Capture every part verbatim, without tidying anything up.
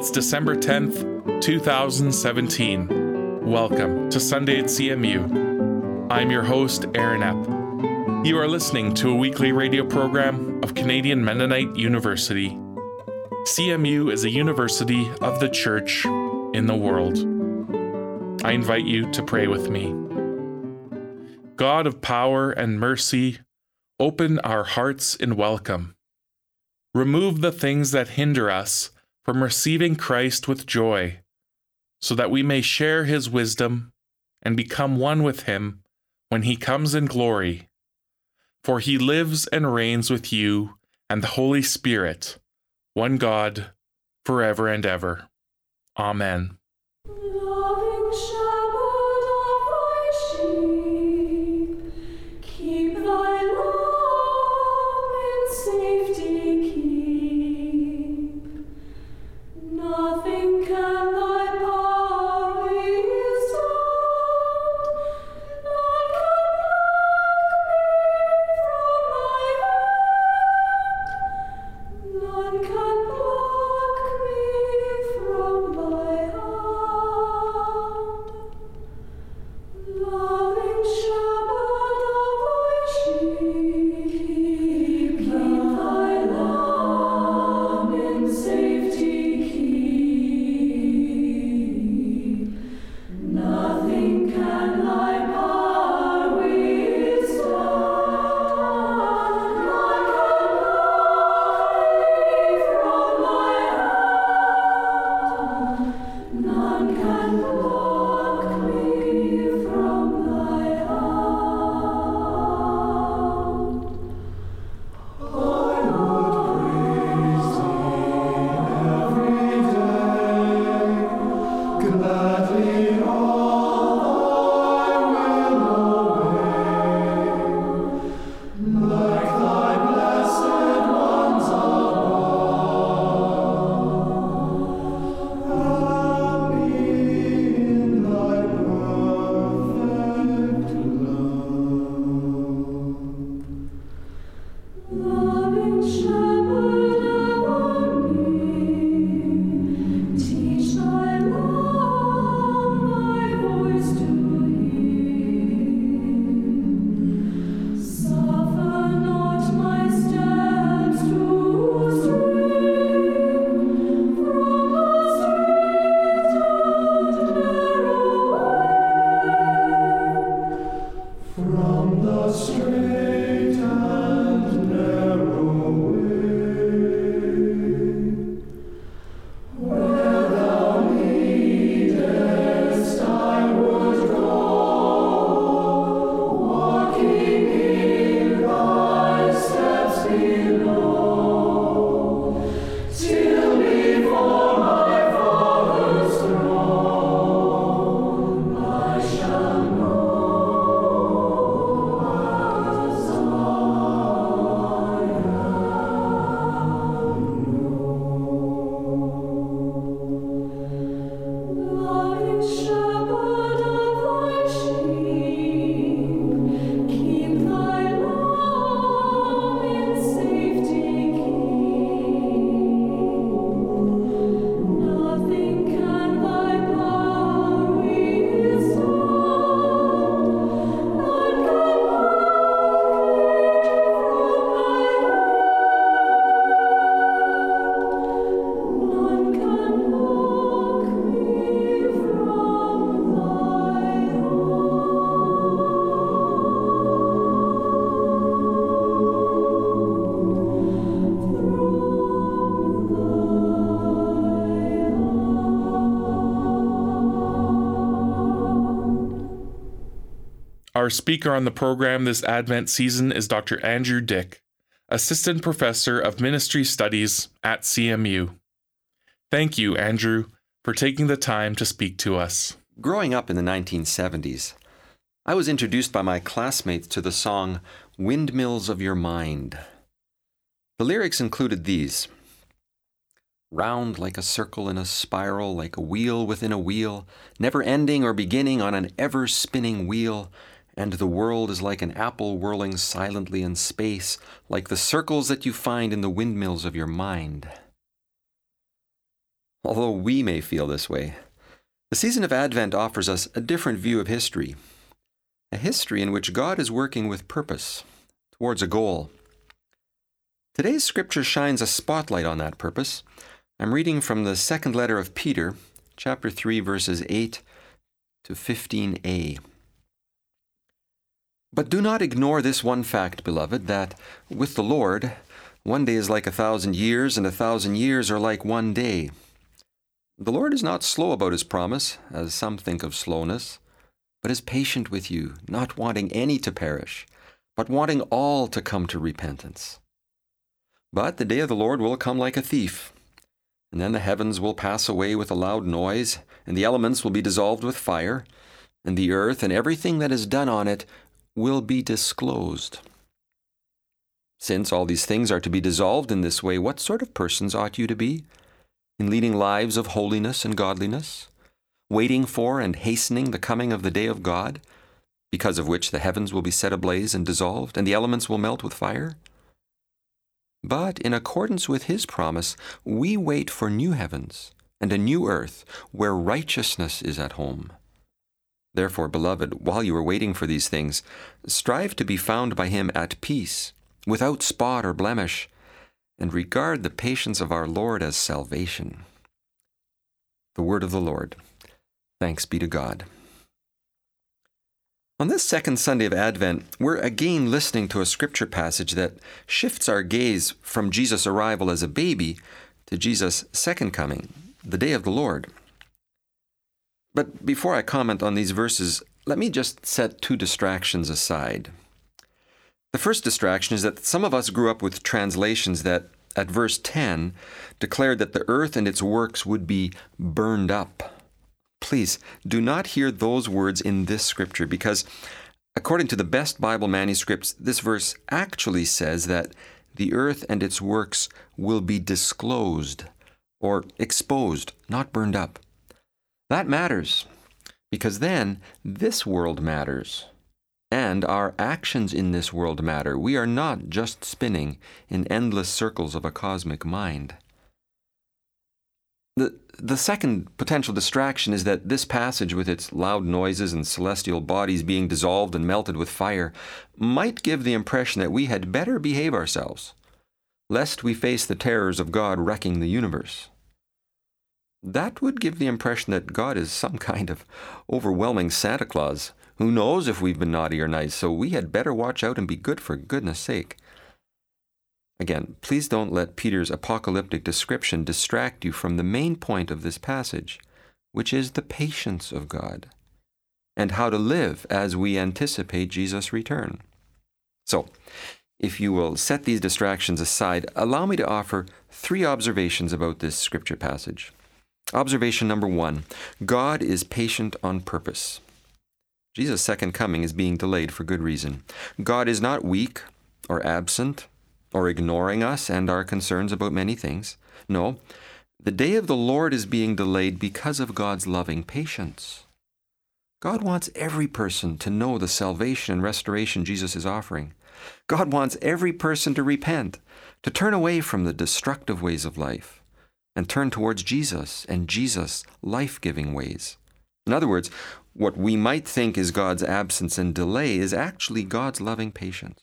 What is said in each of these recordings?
It's December tenth, twenty seventeen. Welcome to Sunday at C M U. I'm your host, Aaron Epp. You are listening to a weekly radio program of Canadian Mennonite University. C M U is a university of the church in the world. I invite you to pray with me. God of power and mercy, open our hearts in welcome. Remove the things that hinder us from receiving Christ with joy, so that we may share his wisdom and become one with him when he comes in glory. For he lives and reigns with you and the Holy Spirit, one God, forever and ever. Amen. Loving shepherd of thy sheep, keep thy lamb in safety keep. Nothing can thy power withstand, none can pluck me from thy hand. None can pluck me from thy hand. Loving shepherd of thy sheep, keep thy lamb in safety keep. Nothing can thy power withstand, none can pluck me from thy hand. None can pluck me from thy hand. I would praise thee every day, gladly all thy will obey, like thy blessed ones above. Happy in thy perfect love. Loving shepherd ever near, teach thy lamb thy voice to hear. Suffer not my steps to stray from the straight and narrow way. From the straight and narrow way, where thou leadest, I would go, walking in thy steps below, till before my Father's throne I shall know as I am known. Loving shepherd of thy sheep, keep thy lamb in safety keep. Nothing can thy power withstand, none can pluck me from thy hand. None can pluck me from thy Our speaker on the program this Advent season is Doctor Andrew Dick, Assistant Professor of Ministry Studies at C M U. Thank you, Andrew, for taking the time to speak to us. Growing up in the nineteen seventies, I was introduced by my classmates to the song Windmills of Your Mind. The lyrics included these: round like a circle in a spiral, like a wheel within a wheel, never ending or beginning on an ever-spinning wheel, and the world is like an apple whirling silently in space, like the circles that you find in the windmills of your mind. although we may feel this way. The season of Advent offers us a different view of history, a history in which God is working with purpose towards a goal. Today's scripture shines a spotlight on that purpose. I'm reading from the second letter of Peter, chapter three, verses eight to fifteen a. But do not ignore this one fact, beloved, that with the Lord, one day is like a thousand years, and a thousand years are like one day. The Lord is not slow about his promise, as some think of slowness, but is patient with you, not wanting any to perish, but wanting all to come to repentance. But the day of the Lord will come like a thief, and then the heavens will pass away with a loud noise, and the elements will be dissolved with fire, and the earth and everything that is done on it will be disclosed. Since all these things are to be dissolved in this way, what sort of persons ought you to be? In leading lives of holiness and godliness, waiting for and hastening the coming of the day of God, because of which the heavens will be set ablaze and dissolved, and the elements will melt with fire? But in accordance with his promise, we wait for new heavens and a new earth where righteousness is at home. Therefore, beloved, while you are waiting for these things, strive to be found by him at peace, without spot or blemish, and regard the patience of our Lord as salvation. The word of the Lord. Thanks be to God. On this second Sunday of Advent, we're again listening to a scripture passage that shifts our gaze from Jesus' arrival as a baby to Jesus' second coming, the day of the Lord. But before I comment on these verses, let me just set two distractions aside. The first distraction is that some of us grew up with translations that, at verse ten, declared that the earth and its works would be burned up. Please, do not hear those words in this scripture, because according to the best Bible manuscripts, this verse actually says that the earth and its works will be disclosed, or exposed, not burned up. That matters, because then this world matters. And our actions in this world matter. We are not just spinning in endless circles of a cosmic mind. The, the second potential distraction is that this passage, with its loud noises and celestial bodies being dissolved and melted with fire, might give the impression that we had better behave ourselves, lest we face the terrors of God wrecking the universe. That would give the impression that God is some kind of overwhelming Santa Claus. Who knows if we've been naughty or nice, so we had better watch out and be good for goodness sake. Again, please don't let Peter's apocalyptic description distract you from the main point of this passage, which is the patience of God, and how to live as we anticipate Jesus' return. So, if you will set these distractions aside, allow me to offer three observations about this scripture passage. Observation number one, God is patient on purpose. Jesus' second coming is being delayed for good reason. God is not weak or absent or ignoring us and our concerns about many things. No, the day of the Lord is being delayed because of God's loving patience. God wants every person to know the salvation and restoration Jesus is offering. God wants every person to repent, to turn away from the destructive ways of life, and turn towards Jesus and Jesus' life-giving ways. In other words, what we might think is God's absence and delay is actually God's loving patience.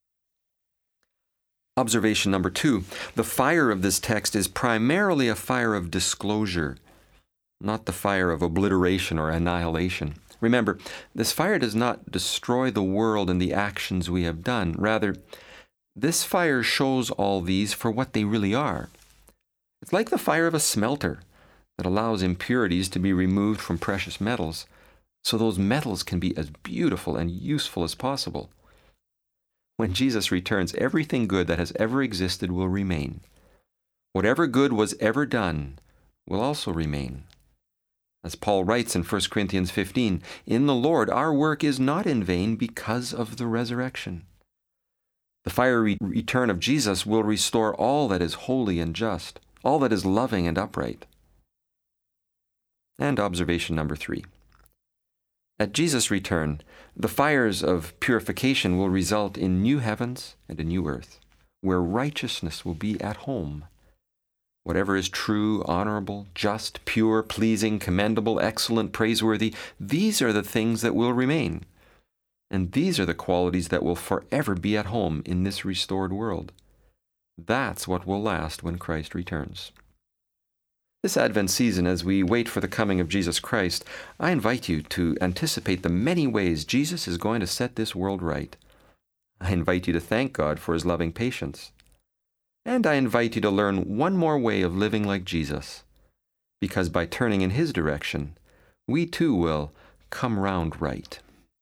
Observation number two, the fire of this text is primarily a fire of disclosure, not the fire of obliteration or annihilation. Remember, this fire does not destroy the world and the actions we have done. Rather, this fire shows all these for what they really are. It's like the fire of a smelter that allows impurities to be removed from precious metals, so those metals can be as beautiful and useful as possible. When Jesus returns, everything good that has ever existed will remain. Whatever good was ever done will also remain. As Paul writes in First Corinthians fifteen, "In the Lord our work is not in vain because of the resurrection." The fiery return of Jesus will restore all that is holy and just, all that is loving and upright. And observation number three. At Jesus' return, the fires of purification will result in new heavens and a new earth, where righteousness will be at home. Whatever is true, honorable, just, pure, pleasing, commendable, excellent, praiseworthy, these are the things that will remain. And these are the qualities that will forever be at home in this restored world. That's what will last when Christ returns. This Advent season, as we wait for the coming of Jesus Christ, I invite you to anticipate the many ways Jesus is going to set this world right. I invite you to thank God for His loving patience. And I invite you to learn one more way of living like Jesus, because by turning in His direction, we too will come round right.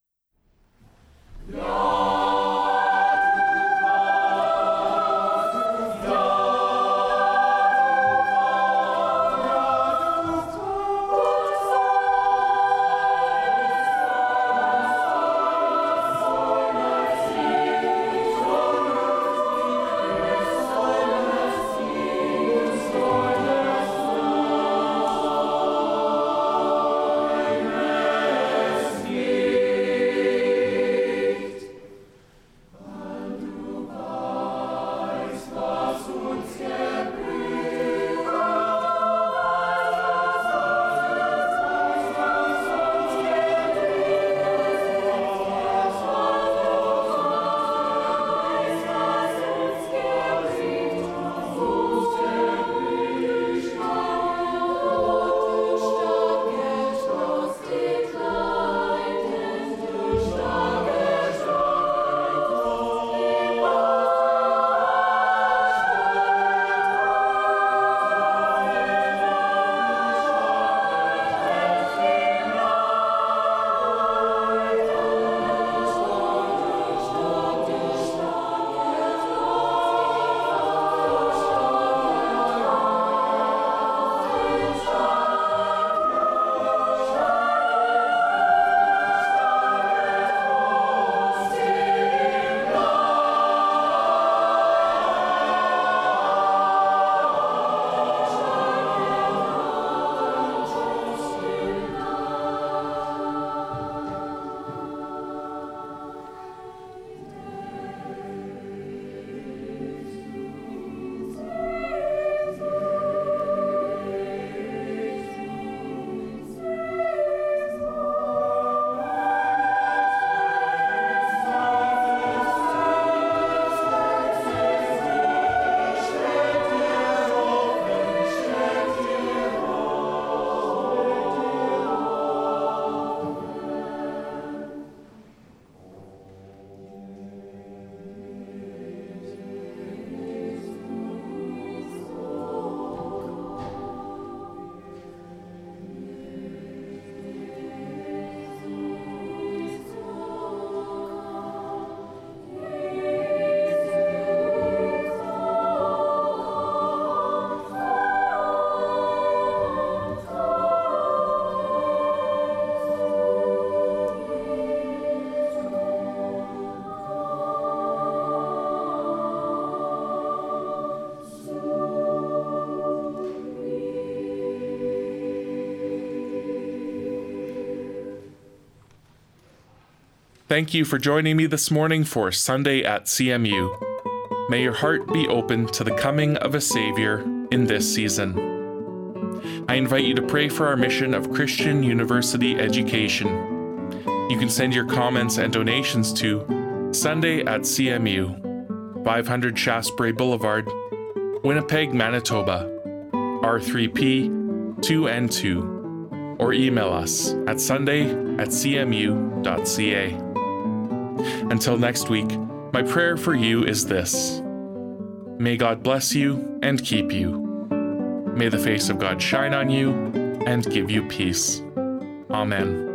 Thank you for joining me this morning for Sunday at C M U. May your heart be open to the coming of a Savior in this season. I invite you to pray for our mission of Christian University Education. You can send your comments and donations to Sunday at C M U, five hundred Shaftesbury Boulevard, Winnipeg, Manitoba, R three P two N two, or email us at sunday at c m u dot c a. Until next week, my prayer for you is this: may God bless you and keep you. May the face of God shine on you and give you peace. Amen.